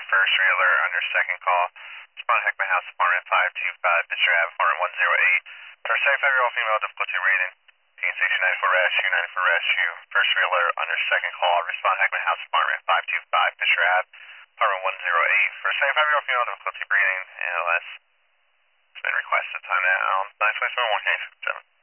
first trailer under second call. Respond Heckman House Apartment 525, Fisher Ave, Apartment 108. For a 75-year-old female, difficulty rating. Team station 94 rescue, 94 rescue. First trailer under second call. Respond Heckman House Apartment 525, Fisher Ave, Apartment 108. For a 75-year-old female, difficulty breathing. ALS. It's been requested. Time now. 927 1K 7.